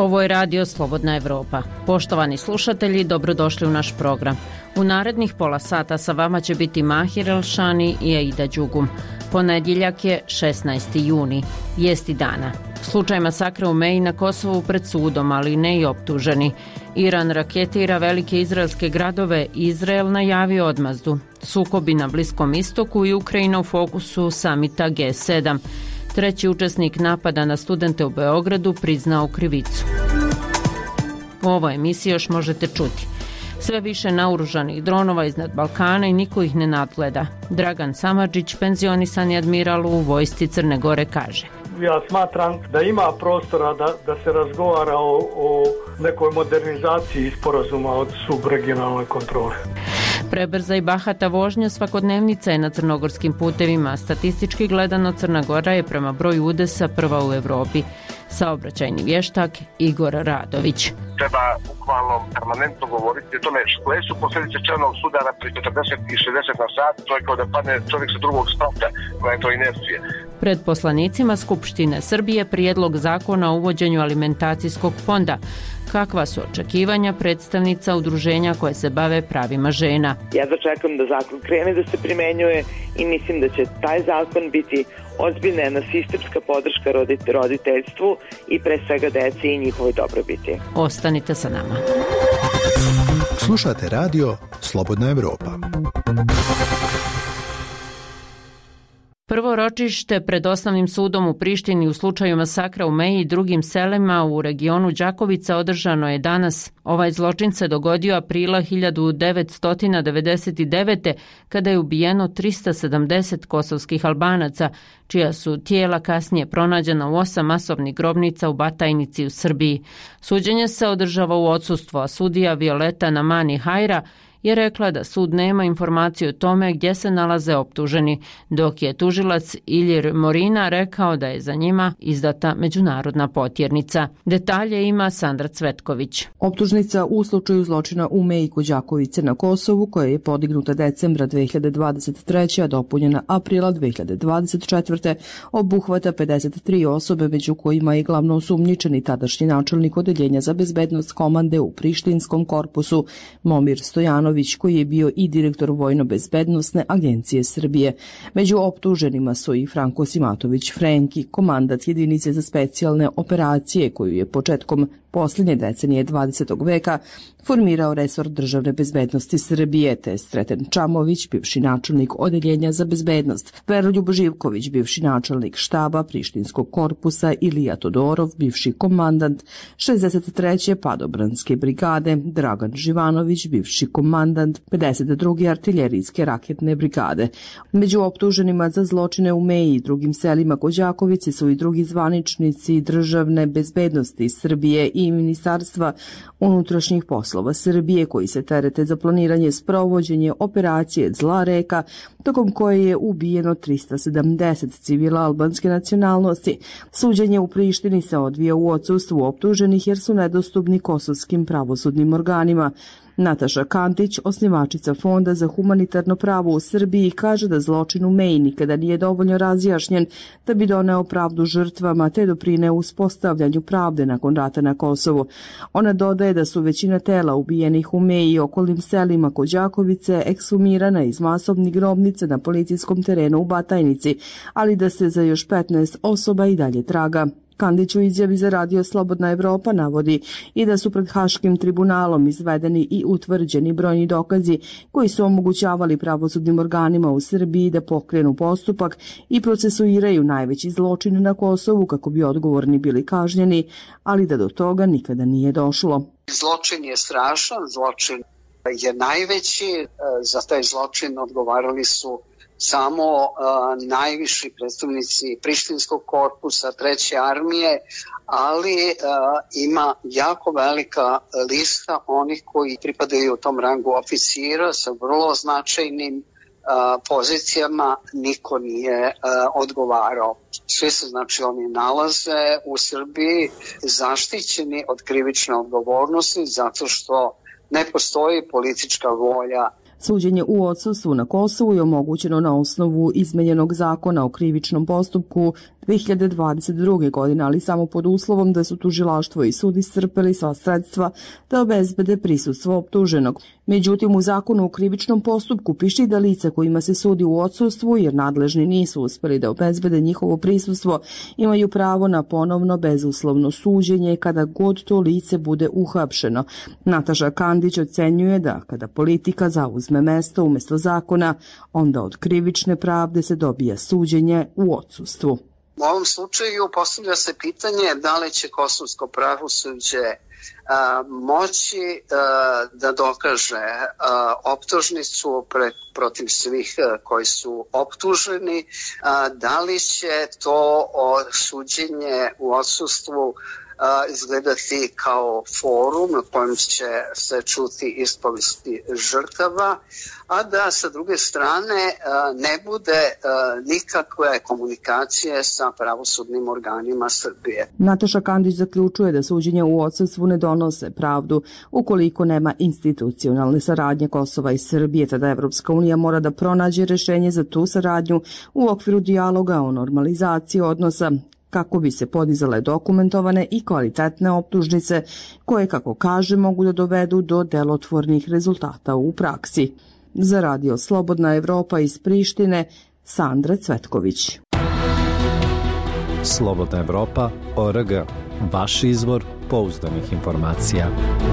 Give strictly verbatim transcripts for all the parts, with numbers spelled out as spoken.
Ovo je radio Slobodna Evropa. Poštovani slušatelji, dobrodošli u naš program. U narednih pola sata sa vama će biti Mahir Elšani i Aida Đugum. Ponedjeljak je šesnaesti juni, vijesti dana. Slučaj masakra u Meji na Kosovu pred sudom, ali ne i optuženi. Iran raketira velike izraelske gradove, Izrael najavio odmazdu. Sukobi na Bliskom istoku i Ukrajina u fokusu samita G sedam. Treći učesnik napada na studente u Beogradu priznao krivicu. U ovoj emisiji još možete čuti. Sve više naoružanih dronova iznad Balkana i niko ih ne nadgleda. Dragan Samardžić, penzionisani admiral u vojsci Crne Gore, kaže: Ja smatram da ima prostora da, da se razgovara o, o nekoj modernizaciji sporazuma od subregionalne kontrole. Prebrza i bahata vožnja svakodnevnica je na crnogorskim putevima. Statistički gledano Crna Gora je prema broju udesa prva u Evropi. Saobraćajni vještak Igor Radović. Treba bukvalno permanentno govoriti o tome koje su posljedice čelnog sudara pri četrdeset i šezdeset na sat, to je kao da padne čovjek sa drugog sprata, koja je to inercija. Pred poslanicima Skupštine Srbije prijedlog zakona o uvođenju alimentacijskog fonda. Kakva su očekivanja predstavnica udruženja koje se bave pravima žena? Ja čekam da zakon krene da se primenjuje i mislim da će taj zakon biti ozbiljna jedna sistemska podrška roditeljstvu i pre svega deci i njihovoj dobrobiti. Ostanite sa nama. Slušate radio Slobodna Evropa. Prvo ročište pred osnovnim sudom u Prištini u slučaju masakra u Meji i drugim selima u regionu Đakovica održano je danas. Ovaj zločin se dogodio aprila hiljadu devetsto devedeset devete. kada je ubijeno trista sedamdeset kosovskih Albanaca, čija su tijela kasnije pronađena u osam masovnih grobnica u Batajnici u Srbiji. Suđenje se održava u odsustvu, a sudija Violeta Namani Hajra je rekla da sud nema informaciju o tome gdje se nalaze optuženi, dok je tužilac Ilir Morina rekao da je za njima izdata međunarodna potjernica. Detalje ima Sandra Cvetković. Optužnica u slučaju zločina u Meji kod Đakovice na Kosovu, koja je podignuta decembra dve hiljade dvadeset treće. a dopunjena aprila dve hiljade dvadeset četvrte. obuhvata pedeset tri osobe, među kojima je glavno osumnjičeni tadašnji načelnik odeljenja za bezbednost komande u Prištinskom korpusu Momir Stojanović, koji je bio i direktor Vojno-bezbednosne agencije Srbije. Među optuženima su i Franko Simatović Frenki, komandant jedinice za specijalne operacije, koju je početkom posljednje decenije dvadesetog veka formirao resor državne bezbednosti Srbije, te Sreten Čamović, bivši načelnik odeljenja za bezbednost, Veroljub Živković, bivši načelnik štaba Prištinskog korpusa, Ilija Todorov, bivši komandant šezdeset treće padobranske brigade, Dragan Živanović, bivši komandant pedeset druge artiljerijske raketne brigade. Među optuženima za zločine u Meji i drugim selima kod Đakovice su i drugi zvaničnici državne bezbednosti Srbije i Ministarstva unutrašnjih poslova Srbije, koji se terete za planiranje sprovođenje operacije Zla reka, tokom koje je ubijeno trista sedamdeset civila albanske nacionalnosti. Suđenje u Prištini se odvija u odsustvu optuženih jer su nedostupni kosovskim pravosudnim organima. Nataša Kantić, osnivačica Fonda za humanitarno pravo u Srbiji, kaže da zločin u Meji nikada nije dovoljno razjašnjen da bi doneo pravdu žrtvama te doprineo uspostavljanju pravde nakon rata na Kosovu. Ona dodaje da su većina tela ubijenih u Meji i okolnim selima kod Đakovice ekshumirana iz masovnih grobnica na policijskom terenu u Batajnici, ali da se za još petnaest osoba i dalje traga. Kandić u izjavi za radio Slobodna Evropa navodi i da su pred Haškim tribunalom izvedeni i utvrđeni brojni dokazi koji su omogućavali pravosudnim organima u Srbiji da pokrenu postupak i procesuiraju najveći zločin na Kosovu kako bi odgovorni bili kažnjeni, ali da do toga nikada nije došlo. Zločin je strašan, zločin je najveći, za taj zločin odgovarali su samo uh, najviši predstavnici Prištinskog korpusa, treće armije, ali uh, ima jako velika lista onih koji pripadaju u tom rangu oficira sa vrlo značajnim uh, pozicijama, niko nije uh, odgovarao. Svi se, znači, oni nalaze u Srbiji zaštićeni od krivične odgovornosti zato što ne postoji politička volja. Suđenje u odsustvu na Kosovu je omogućeno na osnovu izmenjenog zakona o krivičnom postupku dve hiljade dvadeset druge. godine, ali samo pod uslovom da su tužilaštvo i sud iscrpeli sva sredstva da obezbede prisustvo optuženog. Međutim, u zakonu o krivičnom postupku piše da lica kojima se sudi u odsustvu, jer nadležni nisu uspeli da obezbede njihovo prisustvo, imaju pravo na ponovno bezuslovno suđenje kada god to lice bude uhapšeno. Nataša Kandić ocenjuje da kada politika zauzme mesto umjesto zakona, onda od krivične pravde se dobija suđenje u odsustvu. U ovom slučaju postavlja se pitanje da li će kosovsko pravosuđe a, moći a, da dokaže a, optužnicu pre, protiv svih a, koji su optuženi, a, da li će to o, suđenje u odsustvu a, izgledati kao forum na kojem će se čuti ispovesti žrtava, a da sa druge strane a, ne bude a, nikakve komunikacije sa pravosudnim organima Srbije. Nataša Kandić zaključuje da suđenje u odsustvu ne donose pravdu. Ukoliko nema institucionalne saradnje Kosova i Srbije, tada Evropska unija mora da pronađe rešenje za tu saradnju u okviru dijaloga o normalizaciji odnosa, kako bi se podizale dokumentovane i kvalitetne optužnice koje, kako kaže, mogu da dovedu do delotvornih rezultata u praksi. Za radio Slobodna Evropa iz Prištine, Sandra Cvetković. Slobodna Evropa, O R G, vaš izvor pouzdanih informacija.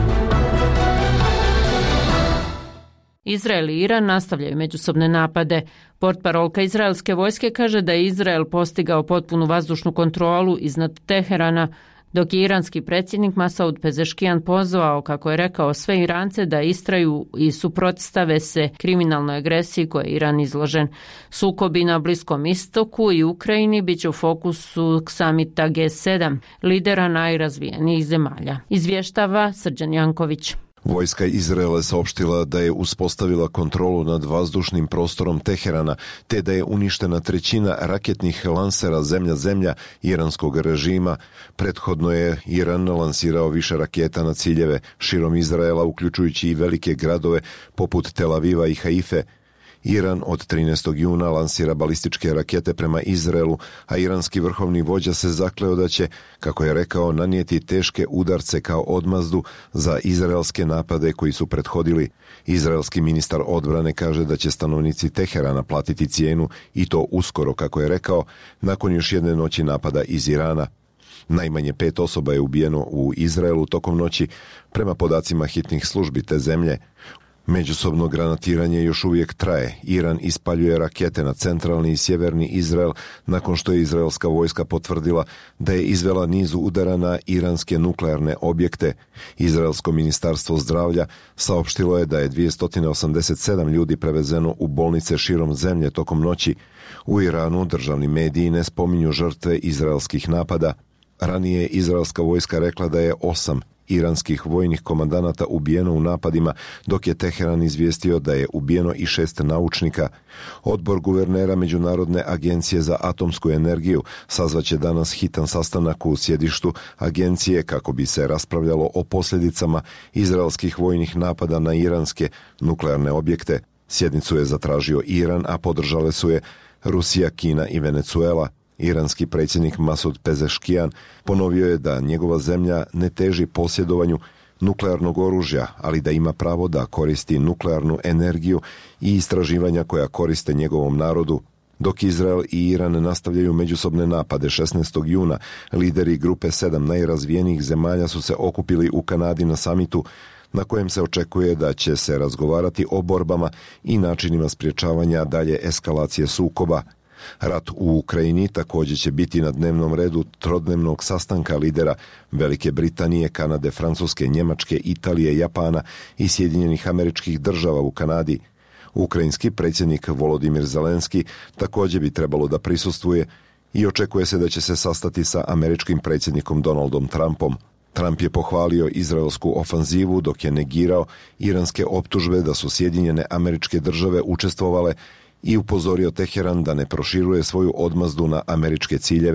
Izrael i Iran nastavljaju međusobne napade. Portparolka izraelske vojske kaže da je Izrael postigao potpunu vazdušnu kontrolu iznad Teherana, dok je iranski predsjednik Masoud Pezeškijan pozvao, kako je rekao, sve Irance da istraju i suprotstave se kriminalnoj agresiji koje je Iran izložen. Sukobi na Bliskom istoku i Ukrajini biće u fokusu samita G sedam, lidera najrazvijenijih zemalja. Izvještava Srđan Janković. Vojska Izraela je saopštila da je uspostavila kontrolu nad vazdušnim prostorom Teherana, te da je uništena trećina raketnih lansera zemlja-zemlja iranskog režima. Prethodno je Iran lansirao više raketa na ciljeve širom Izraela, uključujući i velike gradove poput Tel Aviva i Haife. Iran od trinaestog juna lansira balističke rakete prema Izraelu, a iranski vrhovni vođa se zakleo da će, kako je rekao, nanijeti teške udarce kao odmazdu za izraelske napade koji su prethodili. Izraelski ministar odbrane kaže da će stanovnici Teherana platiti cijenu i to uskoro, kako je rekao, nakon još jedne noći napada iz Irana. Najmanje pet osoba je ubijeno u Izraelu tokom noći, prema podacima hitnih službi te zemlje. Međusobno granatiranje još uvijek traje. Iran ispaljuje rakete na centralni i sjeverni Izrael nakon što je izraelska vojska potvrdila da je izvela nizu udara na iranske nuklearne objekte. Izraelsko ministarstvo zdravlja saopštilo je da je dvjesto osamdeset sedam ljudi prevezeno u bolnice širom zemlje tokom noći. U Iranu državni mediji ne spominju žrtve izraelskih napada. Ranije je izraelska vojska rekla da je osam iranskih vojnih komandanata ubijeno u napadima, dok je Teheran izvijestio da je ubijeno i šest naučnika. Odbor guvernera Međunarodne agencije za atomsku energiju sazvaće danas hitan sastanak u sjedištu agencije kako bi se raspravljalo o posljedicama izraelskih vojnih napada na iranske nuklearne objekte. Sjednicu je zatražio Iran, a podržale su je Rusija, Kina i Venezuela. Iranski predsjednik Masoud Pezeškijan ponovio je da njegova zemlja ne teži posjedovanju nuklearnog oružja, ali da ima pravo da koristi nuklearnu energiju i istraživanja koja koriste njegovom narodu. Dok Izrael i Iran nastavljaju međusobne napade, šesnaestog juna lideri grupe sedam najrazvijenijih zemalja su se okupili u Kanadi na samitu na kojem se očekuje da će se razgovarati o borbama i načinima sprječavanja dalje eskalacije sukoba. Rat u Ukrajini također će biti na dnevnom redu trodnevnog sastanka lidera Velike Britanije, Kanade, Francuske, Njemačke, Italije, Japana i Sjedinjenih Američkih Država u Kanadi. Ukrajinski predsjednik Volodimir Zelenski također bi trebalo da prisustvuje i očekuje se da će se sastati sa američkim predsjednikom Donaldom Trumpom. Trump je pohvalio izraelsku ofanzivu dok je negirao iranske optužbe da su Sjedinjene Američke Države učestvovale i upozorio Teheran da ne proširuje svoju odmazdu na američke ciljeve.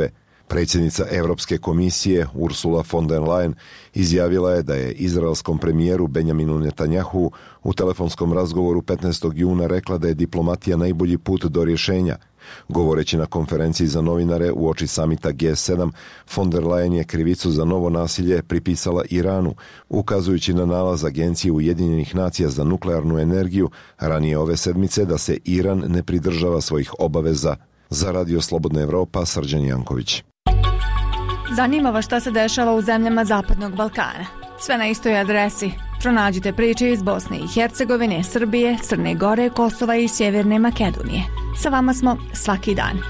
Predsjednica Europske komisije Ursula von der Leyen izjavila je da je izraelskom premijeru Benjaminu Netanjahu u telefonskom razgovoru petnaestog juna rekla da je diplomatija najbolji put do rješenja. Govoreći na konferenciji za novinare uoči samita G sedam, von der Leyen je krivicu za novo nasilje pripisala Iranu, ukazujući na nalaz Agencije Ujedinjenih nacija za nuklearnu energiju ranije ove sedmice da se Iran ne pridržava svojih obaveza. Za Radio Slobodna Evropa, Srđan Janković. Zanima vas šta se dešava u zemljama Zapadnog Balkana. Sve na istoj adresi. Pronađite priče iz Bosne i Hercegovine, Srbije, Crne Gore, Kosova i Sjeverne Makedonije. Sa vama smo svaki dan.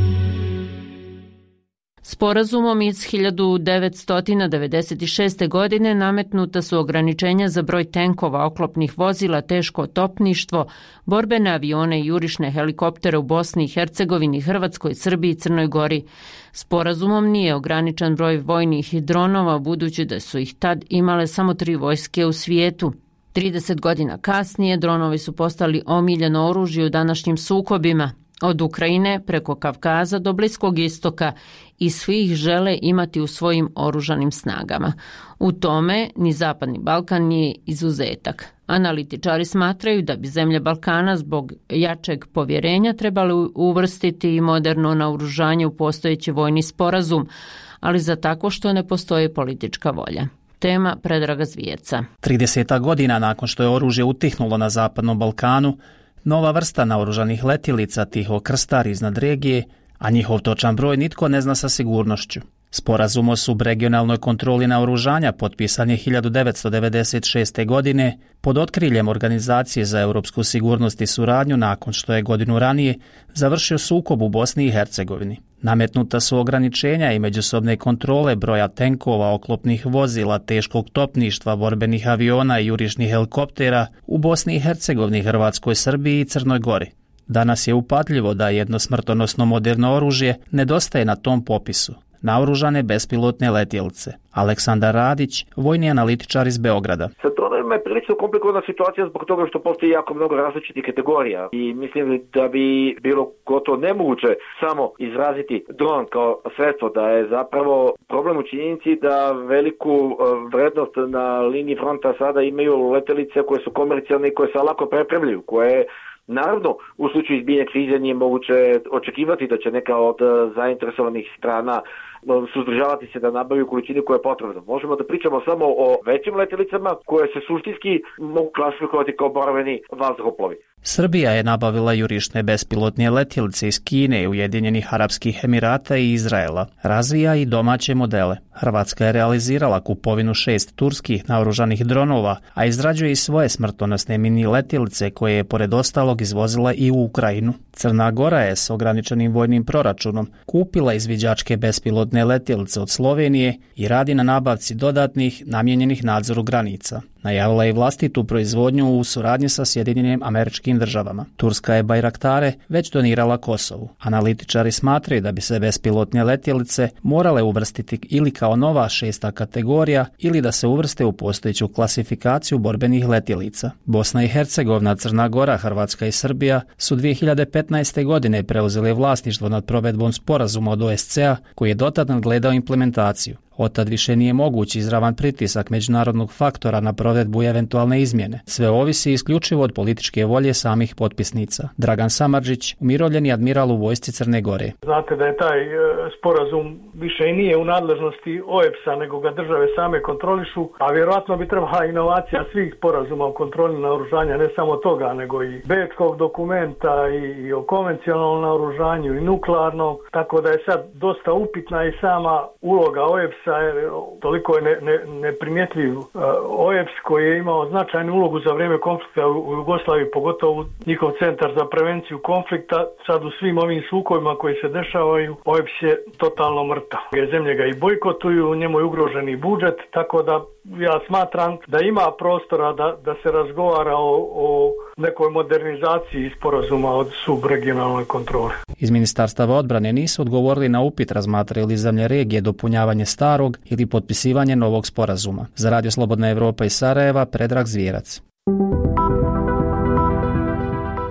Sporazumom iz hiljadu devetsto devedeset šeste. godine nametnuta su ograničenja za broj tenkova, oklopnih vozila, teško topništvo, borbene avione i jurišne helikoptere u Bosni i Hercegovini, Hrvatskoj, Srbiji i Crnoj Gori. Sporazumom nije ograničen broj vojnih dronova, budući da su ih tad imale samo tri vojske u svijetu. trideset godina kasnije dronovi su postali omiljeno oružje u današnjim sukobima. Od Ukrajine preko Kavkaza do Bliskog istoka i svi ih žele imati u svojim oružanim snagama. U tome ni Zapadni Balkan nije izuzetak. Analitičari smatraju da bi zemlje Balkana zbog jačeg povjerenja trebali uvrstiti i moderno naoružanje u postojeći vojni sporazum, ali za tako što ne postoji politička volja. Tema Predraga Zvijeca. trideset godina nakon što je oružje utihnulo na Zapadnom Balkanu, nova vrsta naoružanih letjelica tiho krstari iznad regije, a njihov točan broj nitko ne zna sa sigurnošću. Sporazum o subregionalnoj kontroli naoružanja potpisan je hiljadu devetsto devedeset šeste. godine pod otkriljem Organizacije za europsku sigurnost i suradnju nakon što je godinu ranije završio sukob u Bosni i Hercegovini. Nametnuta su ograničenja i međusobne kontrole broja tenkova, oklopnih vozila, teškog topništva, borbenih aviona i jurišnih helikoptera u Bosni i Hercegovini, Hrvatskoj, Srbiji i Crnoj Gori. Danas je upadljivo da jedno smrtonosno moderno oružje nedostaje na tom popisu. Naoružane bespilotne letjelice. Aleksandar Radić, vojni analitičar iz Beograda. Sa dronovima je prilično komplikovana situacija zbog toga što postoji jako mnogo različitih kategorija i mislim da bi bilo gotovo nemoguće samo izraziti dron kao sredstvo, da je zapravo problem u činjenici da veliku vrednost na liniji fronta sada imaju letjelice koje su komercijalne i koje se lako prepravljaju, koje naravno, u slučaju izbijanja krize nije moguće očekivati da će neka od zainteresovanih strana suzdržavati se da nabaviju količinu koja je potrebna. Možemo da pričamo samo o većim letjelicama koje se suštinski mogu klasifikovati kao borbeni vazduhoplovi. Srbija je nabavila jurišne bespilotne letjelice iz Kine, Ujedinjenih Arapskih Emirata i Izraela. Razvija i domaće modele. Hrvatska je realizirala kupovinu šest turskih naoružanih dronova, a izrađuje i svoje smrtonosne mini letjelice koje je pored ostalog izvozila i u Ukrajinu. Crna Gora je s ograničenim vojnim proračunom kupila izviđačke bespilotne letjelice od Slovenije i radi na nabavci dodatnih namijenjenih nadzoru granica. Najavila je vlastitu proizvodnju u suradnji sa Sjedinjenim Američkim Državama. Turska je Bajraktare već donirala Kosovu. Analitičari smatraju da bi se bespilotne letjelice morale uvrstiti ili kao nova šesta kategorija ili da se uvrste u postojeću klasifikaciju borbenih letjelica. Bosna i Hercegovina, Crna Gora, Hrvatska i Srbija su dvije hiljade petnaeste. godine preuzele vlasništvo nad provedbom sporazuma od O S C E a koji je dotad nadgledao implementaciju. Otad više nije moguć izravan pritisak međunarodnog faktora na provedbu i eventualne izmjene. Sve ovisi isključivo od političke volje samih potpisnica. Dragan Samardžić, umirovljeni admiral u vojsci Crne Gore. Znate da je taj sporazum više i nije u nadležnosti O E P S a, nego ga države same kontrolišu, a vjerojatno bi trebala inovacija svih sporazuma o kontroli naoružanja, ne samo toga, nego i bečkog dokumenta i, i o konvencionalnom naoružanju i nuklearnom, tako da je sad dosta upitna i sama uloga O E P S a. Toliko je ne, ne, neprimjetljiv. O E P S koji je imao značajnu ulogu za vrijeme konflikta u Jugoslaviji, pogotovo njihov centar za prevenciju konflikta, sad u svim ovim sukobima koji se dešavaju, O E P S je totalno mrtav. Zemlje ga i bojkotuju, njemu je ugroženi budžet, tako da ja smatram da ima prostora da, da se razgovara o, o nekoj modernizaciji sporazuma od subregionalnoj kontrole. Iz Ministarstava odbrane nisu odgovorili na upit razmatraju li zemlje regije dopunjavanje starog ili potpisivanje novog sporazuma. Za Radio Slobodna Evropa iz Sarajeva, Predrag Zvijerac.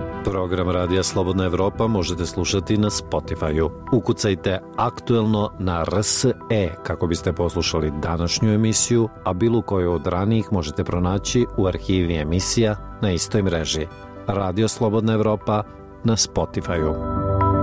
Program Radija Slobodna Evropa možete slušati na Spotify-u. Ukucajte aktuelno na R S E kako biste poslušali današnju emisiju, a bilo koju od ranijih možete pronaći u arhivi emisija na istoj mreži. Radio Slobodna Evropa na Spotify-u.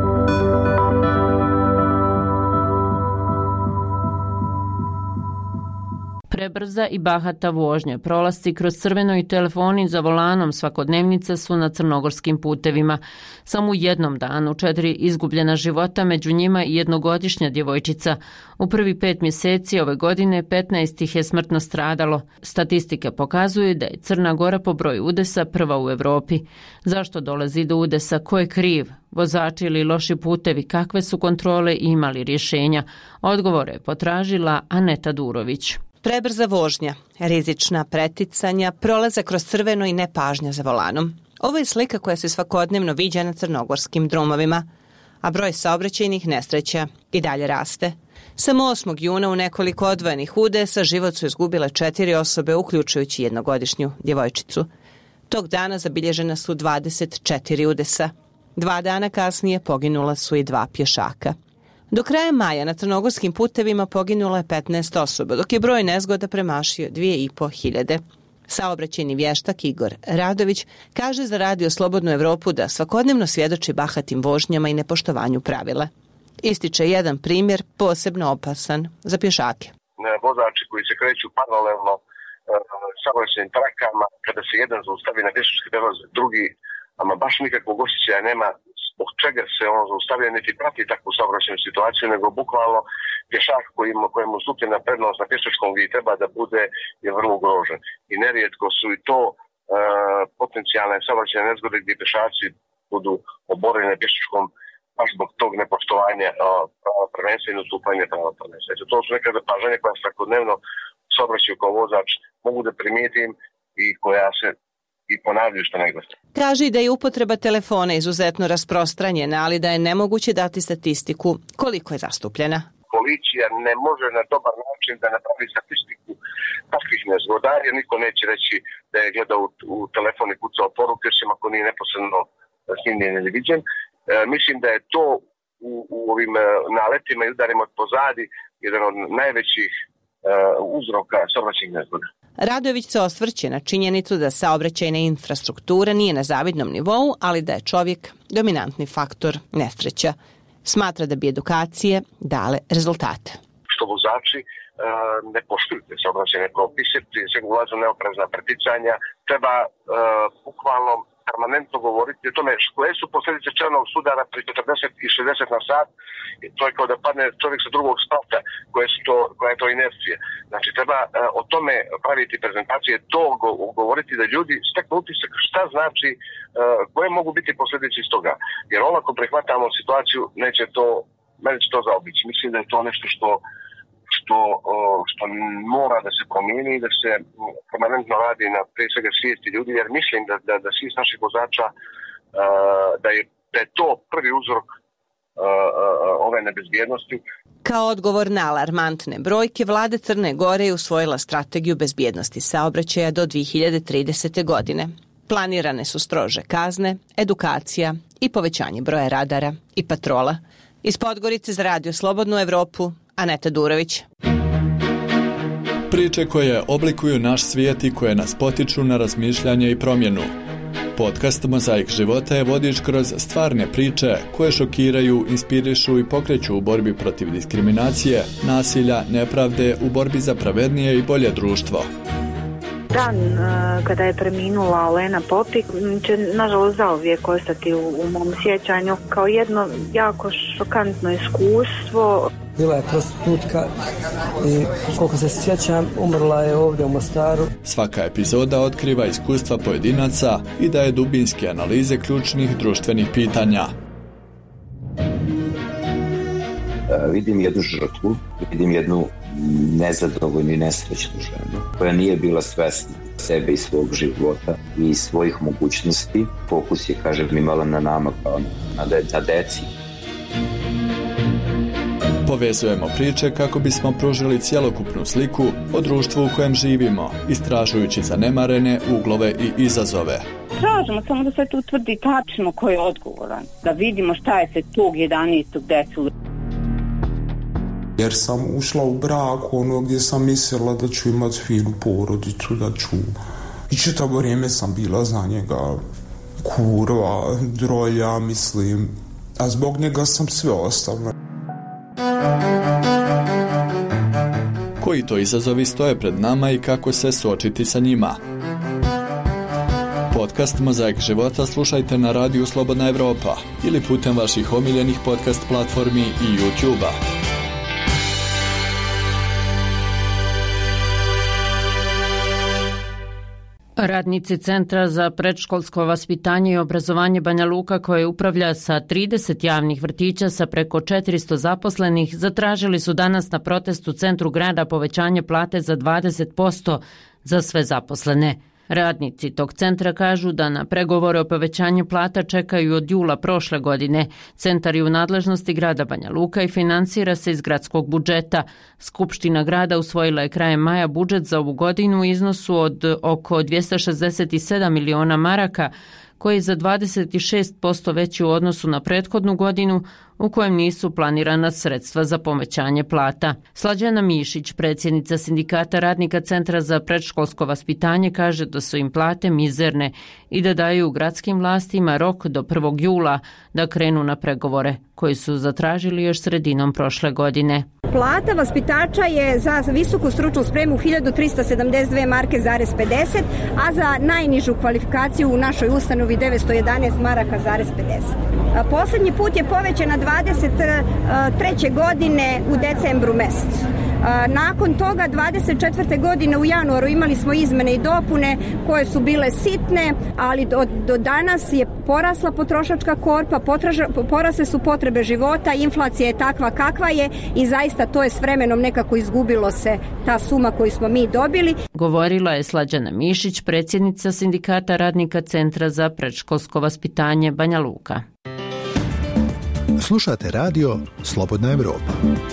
Prebrza i bahata vožnja, prolasci kroz crveno i telefoni za volanom svakodnevnica su na crnogorskim putevima. Samo u jednom danu četiri izgubljena života, među njima i jednogodišnja djevojčica. U prvi pet mjeseci ove godine petnaest ih je smrtno stradalo. Statistike pokazuju da je Crna Gora po broju udesa prva u Evropi. Zašto dolazi do udesa? Ko je kriv? Vozači ili loši putevi? Kakve su kontrole i imali rješenja? Odgovore je potražila Aneta Durović. Prebrza vožnja, rizična preticanja, prolaze kroz crveno i nepažnja za volanom. Ovo je slika koja se svakodnevno viđa na crnogorskim drumovima, a broj saobraćajnih nesreća i dalje raste. Samo osmog juna u nekoliko odvojenih udesa život su izgubile četiri osobe, uključujući jednogodišnju djevojčicu. Tog dana zabilježena su dvadeset četiri udesa. Dva dana kasnije poginula su i dva pješaka. Do kraja maja na crnogorskim putevima poginulo je petnaest osoba, dok je broj nezgoda premašio dvije i po hiljade. Saobraćajni vještak Igor Radović kaže za Radio Slobodnu Evropu da svakodnevno svjedoči bahatim vožnjama i nepoštovanju pravila. Ističe jedan primjer posebno opasan za pješake. Vozači koji se kreću paralelno saobraćajnim trakama, kada se jedan zaustavi na pješački prelaz, drugi, ama baš nikakvog osjećaja nema zbog čega se on zaustavlja, niti prati takvu saobraćajnu situaciju, nego bukvalno pješak kojemu stupljena prednost na pješačkom gdje treba da bude je vrlo ugrožen. I nerijetko su i to e, potencijalne saobraćajne nezgode gdje pješaci budu oboreni na pješačkom baš zbog tog nepoštovanja prava prvenstva i nastupanja prava prvenstva. To su neka zapažanja koja svakodnevno saobraćaju kao vozač mogu da primijetim i koja se i ponavljaju što najglasnije. Kaže da je upotreba telefona izuzetno rasprostranjena, ali da je nemoguće dati statistiku koliko je zastupljena. Policija ne može na dobar način da napravi statistiku takvih nezgoda, jer niko neće reći da je gledao u, u telefon i kucao poruke, osim ako nije neposredno snimljen ili viđen. E, mislim da je to u, u ovim naletima i udarima od pozadi jedan od najvećih e, uzroka saobraćajnih nezgoda. Radović se osvrće na činjenicu da saobraćajna infrastruktura nije na zavidnom nivou, ali da je čovjek dominantni faktor nesreća. Smatra da bi edukacije dale rezultate. Što vozači e, ne poštuju te saobraćajne propise, prije svega ulazu neoprezna preticanja, treba e, bukvalno permanentno govoriti o tome koje su posljedice čelnog sudara pri četrdeset i šezdeset na sat. To je kao da padne čovjek sa drugog sprata, koje su to, koja je to inercija. Znači treba uh, o tome praviti prezentacije, to go, govoriti da ljudi steknu utisak šta znači, uh, koje mogu biti posljedice iz toga. Jer olako prihvatamo situaciju, neće to, neće to zaobići. Mislim da je to nešto što što, što mora da se promijeni i da se permanentno radi na prije svega svijesti ljudi, jer mislim da, da, da svijest naših vozača da je, da je to prvi uzrok ove nebezbjednosti. Kao odgovor na alarmantne brojke, vlada Crne Gore je usvojila strategiju bezbjednosti saobraćaja do dvije hiljade tridesete. godine. Planirane su strože kazne, edukacija i povećanje broja radara i patrola. Iz Podgorice za Radio Slobodnu Evropu, Aneta Durović. Priče koje oblikuju naš svijet i koje nas potiču na razmišljanje i promjenu. Podcast Mozaik života je vodič kroz stvarne priče koje šokiraju, inspirišu i pokreću u borbi protiv diskriminacije, nasilja, nepravde, u borbi za pravednije i bolje društvo. Dan kada je preminula Olena Popik će nažalost zauvijek ostati u, u mom sjećanju kao jedno jako šokantno iskustvo. Bila je prostitutka i koliko se sjećam umrla je ovdje u Mostaru. Svaka epizoda otkriva iskustva pojedinaca i daje dubinske analize ključnih društvenih pitanja. Vidim jednu žrtvu, vidim jednu nezadovoljnu i nesrećnu ženu koja nije bila svesna sebe i svog života i svojih mogućnosti. Fokus je, kažem, imala na nama kao na, de- na deci. Povezujemo priče kako bismo pružili cjelokupnu sliku o društvu u kojem živimo, istražujući zanemarene uglove i izazove. tražimo samo da se to utvrdi tačno ko je odgovoran, da vidimo šta je se tog jedanaestog desilo. Jer sam ušla u brak ono gdje sam mislila da ću imati finu porodicu, da ću... I čitavo vrijeme sam bila za njega kurva, drolja, mislim, a zbog njega sam sve ostavila. Koji to izazovi stoje pred nama i kako se suočiti sa njima? Podcast Mozaik života slušajte na radiju Slobodna Evropa ili putem vaših omiljenih podcast platformi i YouTube-a. Radnici Centra za predškolsko vaspitanje i obrazovanje Banja Luka, koje upravlja sa trideset javnih vrtića sa preko četiristo zaposlenih, zatražili su danas na protestu u centru grada povećanje plate za dvadeset posto za sve zaposlene. Radnici tog centra kažu da na pregovore o povećanju plata čekaju od jula prošle godine. Centar je u nadležnosti grada Banja Luka i finansira se iz gradskog budžeta. Skupština grada usvojila je krajem maja budžet za ovu godinu u iznosu od oko dvjesto šezdeset sedam miliona maraka, koji je za dvadeset šest posto veći u odnosu na prethodnu godinu, u kojem nisu planirana sredstva za povećanje plata. Slađana Mišić, predsjednica Sindikata radnika Centra za predškolsko vaspitanje, kaže da su im plate mizerne i da daju gradskim vlastima rok do prvog jula da krenu na pregovore, koji su zatražili još sredinom prošle godine. Plata vaspitača je za visoku stručnu spremu hiljadu trista sedamdeset dve marke zarez pedeset, a za najnižu kvalifikaciju u našoj ustanovi devetsto jedanaest maraka zarez pedeset. Poslednji put je povećana dvadeset treće godine u decembru mesecu. Nakon toga dvadeset četvrte godine u januaru imali smo izmene i dopune koje su bile sitne, ali do, do danas je porasla potrošačka korpa, potraža, porasle su potrebe života, inflacija je takva kakva je i zaista to je s vremenom nekako izgubilo se ta suma koju smo mi dobili. Govorila je Slađana Mišić, predsjednica Sindikata radnika Centra za predškolsko vaspitanje Banja Luka. Slušate radio Slobodna Evropa.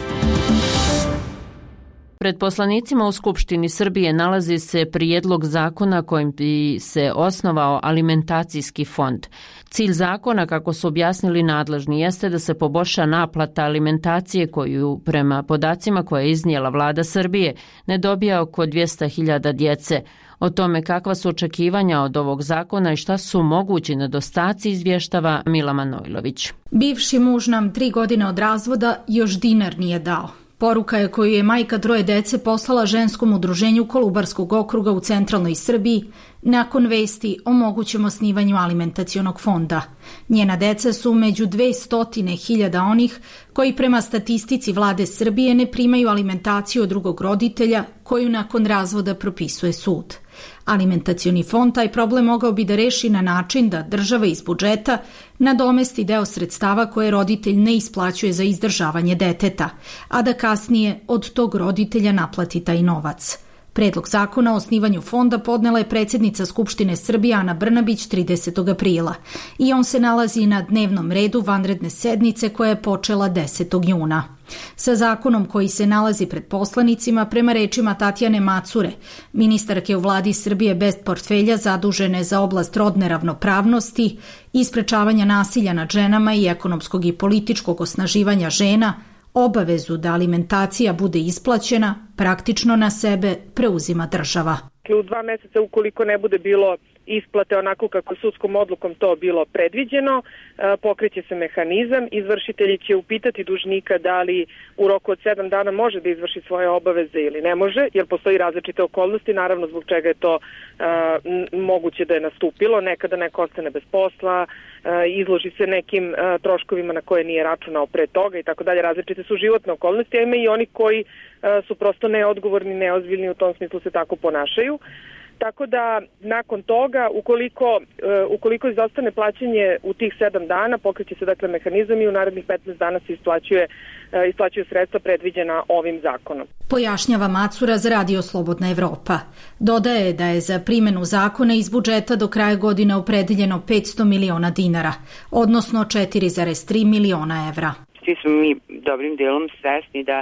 Pred poslanicima u Skupštini Srbije nalazi se prijedlog zakona kojim bi se osnovao alimentacijski fond. Cilj zakona, kako su objasnili nadležni, jeste da se poboljša naplata alimentacije koju, prema podacima koje je iznijela vlada Srbije, ne dobija oko dvjesto hiljada djece. O tome kakva su očekivanja od ovog zakona i šta su mogući nedostaci izvještava Mila Manojlović. Bivši muž nam tri godine od razvoda još dinar nije dao. Poruka je koju je majka troje dece poslala ženskom udruženju Kolubarskog okruga u centralnoj Srbiji nakon vesti o mogućem osnivanju alimentacionog fonda. Njena deca su među dvesta hiljada onih koji prema statistici vlade Srbije ne primaju alimentaciju od drugog roditelja koju nakon razvoda propisuje sud. Alimentacioni fond taj problem mogao bi da reši na način da država iz budžeta nadomesti deo sredstava koje roditelj ne isplaćuje za izdržavanje deteta, a da kasnije od tog roditelja naplati taj novac. Predlog zakona o osnivanju fonda podnela je predsjednica Skupštine Srbije Ana Brnabić tridesetog aprila i on se nalazi na dnevnom redu vanredne sednice koja je počela desetog juna. Sa zakonom koji se nalazi pred poslanicima, prema rečima Tatjane Macure, ministarke u vladi Srbije bez portfelja zadužene za oblast rodne ravnopravnosti i sprečavanja nasilja nad ženama i ekonomskog i političkog osnaživanja žena, obavezu da alimentacija bude isplaćena praktično na sebe preuzima država. U dva mjeseca ukoliko ne bude bilo isplate onako kako sudskom odlukom to bilo predviđeno, pokreće se mehanizam, izvršitelji će upitati dužnika da li u roku od sedam dana može da izvrši svoje obaveze ili ne može, jer postoji različite okolnosti, naravno zbog čega je to a, moguće da je nastupilo, nekada neko ostane bez posla, a, izloži se nekim a, troškovima na koje nije računao pre toga i tako dalje, različite su životne okolnosti, a ima i oni koji a, su prosto neodgovorni, neozbiljni, u tom smislu se tako ponašaju. Tako da nakon toga, ukoliko, uh, ukoliko izostane plaćanje u tih sedam dana, pokreće se dakle mehanizam i u narednih petnaest dana se isplaćuje, uh, isplaćuju sredstva predviđena ovim zakonom. Pojašnjava Macura za Radio Slobodna Evropa. Dodaje da je za primjenu zakona iz budžeta do kraja godine opredeljeno petsto miliona dinara, odnosno četiri zarez tri miliona evra. Svi smo mi dobrim delom svesni da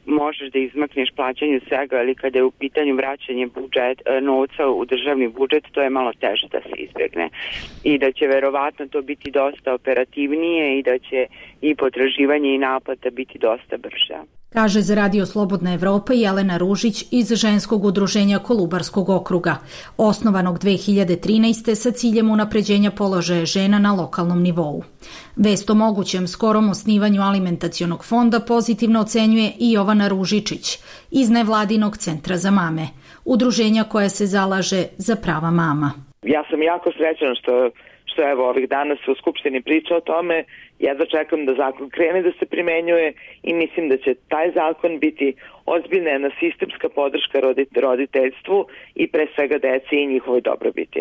možeš da izmakneš plaćanju svega, ali kada je u pitanju vraćanje budžet, novca u državni budžet, to je malo teže da se izbjegne. I da će verovatno to biti dosta operativnije i da će i potraživanje i naplata biti dosta brža. Kaže za Radio Slobodna Evropa Jelena Ružić iz ženskog udruženja Kolubarskog okruga, osnovanog dve hiljade trinaeste. sa ciljem unapređenja položaja žena na lokalnom nivou. Vest o mogućem skorom osnivanju alimentacionog fonda pozitivno ocenjuje i Jovana Ružičić iz Nevladinog centra za mame, udruženja koje se zalaže za prava mama. Ja sam jako srećan što što evo ovih dana se u Skupštini priča o tome. Jedva čekam da zakon krene da se primenjuje i mislim da će taj zakon biti ozbiljna jedna sistemska podrška roditeljstvu i pre svega deci i njihovoj dobrobiti.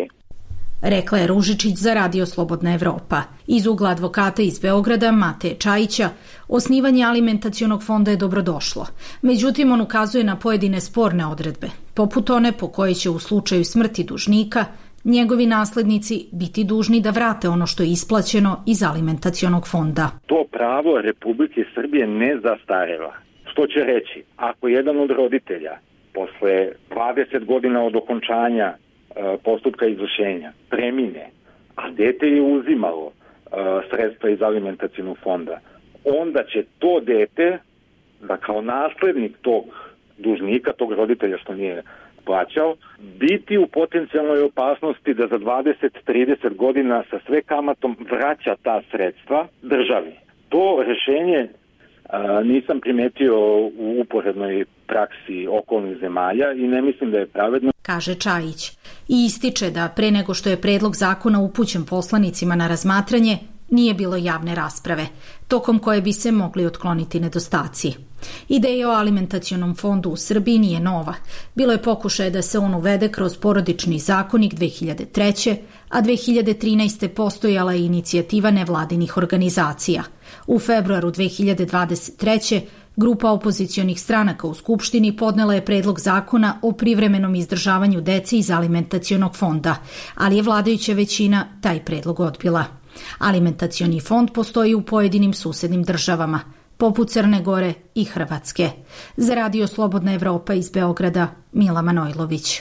Rekla je Ružičić za Radio Slobodna Evropa. Iz ugla advokata iz Beograda, Mateje Čajića, osnivanje alimentacionog fonda je dobrodošlo. Međutim, on ukazuje na pojedine sporne odredbe, poput one po kojoj će u slučaju smrti dužnika njegovi naslednici biti dužni da vrate ono što je isplaćeno iz alimentacionog fonda. To pravo Republike Srbije ne zastareva. Što će reći, ako jedan od roditelja posle dvadeset godina od okončanja e, postupka izvršenja premine, a dete je uzimalo e, sredstva iz alimentacionog fonda, onda će to dete, da kao naslednik tog dužnika, tog roditelja što nije plaćao, biti u potencijalnoj opasnosti da za dvadeset do trideset godina sa sve kamatom vraća ta sredstva državi. To rešenje a, nisam primetio u uporednoj praksi okolnih zemalja i ne mislim da je pravedno, kaže Čajić. I ističe da pre nego što je predlog zakona upućen poslanicima na razmatranje, nije bilo javne rasprave, tokom koje bi se mogli otkloniti nedostaci. Ideja o alimentacionom fondu u Srbiji nije nova. Bilo je pokušaj da se on uvede kroz porodični zakonik dve hiljade treće. a dve hiljade trinaeste. postojala je inicijativa nevladinih organizacija. U februaru dve hiljade dvadeset treće. grupa opozicionih stranaka u Skupštini podnela je predlog zakona o privremenom izdržavanju dece iz alimentacionog fonda, ali je vladajuća većina taj predlog odbila. Alimentacioni fond postoji u pojedinim susednim državama, poput Crne Gore i Hrvatske. Za Radio Slobodna Evropa iz Beograda, Mila Manojlović.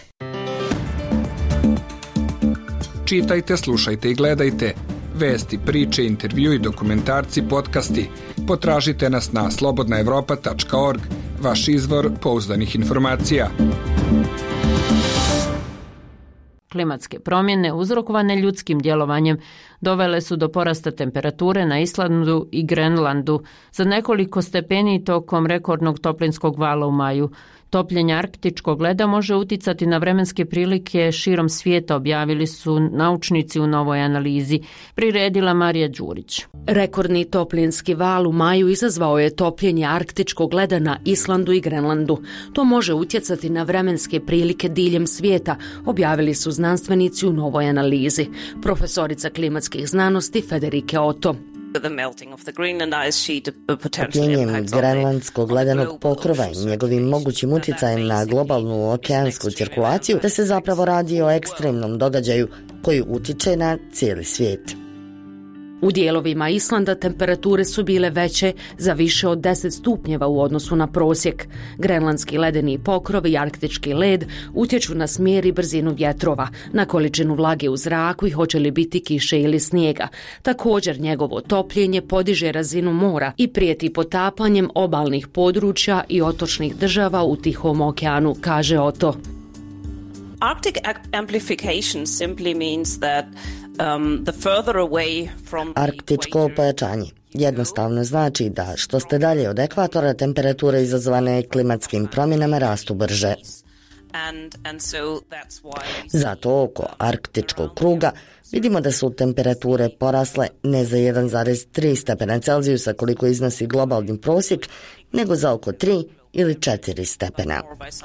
Čitajte, slušajte i gledajte. Vesti, priče, intervju i dokumentarci, podcasti. Potražite nas na slobodna evropa tačka org, vaš izvor pouzdanih informacija. Klimatske promjene uzrokovane ljudskim djelovanjem dovele su do porasta temperature na Islandu i Grenlandu za nekoliko stepeni tokom rekordnog toplinskog vala u maju. Topljenje arktičkog leda može uticati na vremenske prilike širom svijeta, objavili su naučnici u novoj analizi, priredila Marija Đurić. Rekordni toplinski val u maju izazvao je topljenje arktičkog leda na Islandu i Grenlandu. To može utjecati na vremenske prilike diljem svijeta, objavili su znanstvenici u novoj analizi. Profesorica klimatskih znanosti Federike Otto. Topljenjem grenlandskog ledenog pokrova i njegovim mogućim utjecajem na globalnu okeansku cirkulaciju, da se zapravo radi o ekstremnom događaju koji utiče na cijeli svijet. U dijelovima Islanda temperature su bile veće za više od deset stupnjeva u odnosu na prosjek. Grenlandski ledeni pokrov i arktički led utječu na smjer i brzinu vjetrova, na količinu vlage u zraku i hoće li biti kiše ili snijega. Također njegovo topljenje podiže razinu mora i prijeti potapanjem obalnih područja i otočnih država u Tihom okeanu, kaže Otto. Arctic amplification simply means that um, the further away from Arktičko pojačanje jednostavno znači da što ste dalje od ekvatora, temperature izazvane klimatskim promjenama rastu brže. And, and so that's why... Zato oko arktičkog kruga vidimo da su temperature porasle ne za jedan zarez tri stepena Celzijusa koliko iznosi globalni prosjek, nego za oko tri ili četiri stepena.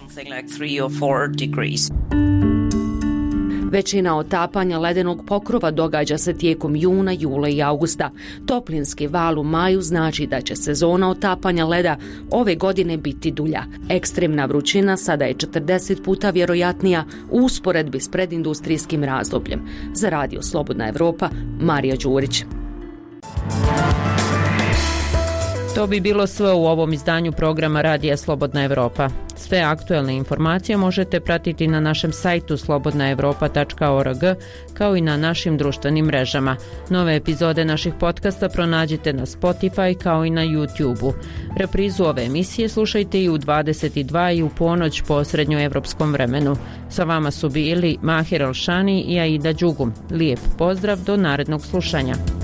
Većina otapanja ledenog pokrova događa se tijekom juna, jula i augusta. Toplinski val u maju znači da će sezona otapanja leda ove godine biti dulja. Ekstremna vrućina sada je četrdeset puta vjerojatnija u usporedbi s predindustrijskim razdobljem. Za Radio Slobodna Evropa, Marija Đurić. To bi bilo sve u ovom izdanju programa Radija Slobodna Evropa. Sve aktuelne informacije možete pratiti na našem sajtu slobodna evropa tačka org, kao i na našim društvenim mrežama. Nove epizode naših podcasta pronađite na Spotify kao i na YouTube-u. Reprizu ove emisije slušajte i u dvadeset dva i u ponoć po srednjoevropskom vremenu. Sa vama su bili Mahir Elšani i Aida Đugum. Lijep pozdrav do narednog slušanja.